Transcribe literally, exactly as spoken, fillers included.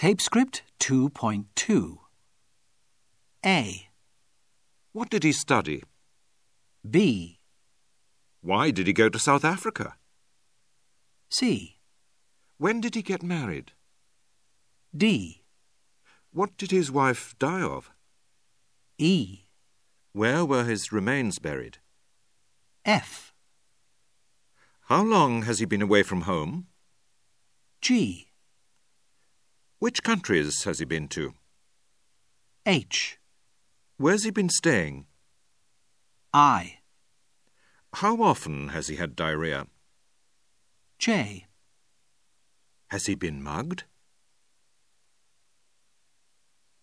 Tape script two point two. A. What did he study? B. Why did he go to South Africa? C. When did he get married? D. What did his wife die of? E. Where were his remains buried? F. How long has he been away from home? G. Which countries has he been to? H. Where's he been staying? I. How often has he had diarrhea? J. Has he been mugged?